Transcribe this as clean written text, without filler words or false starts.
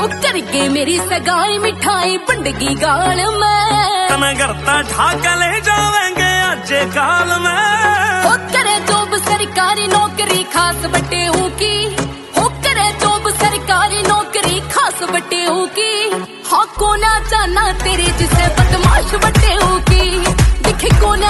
हो करके मेरी सगाई मिठाई बंडगी गाल में तमें करता ढाका ले जावेंगे आज काल में हो करे जॉब सरकारी नौकरी खास बटे की हो करे जॉब सरकारी नौकरी खास बटे की हाँ को ना जाना तेरे जिसे बदमाश बटे की दिखे को ना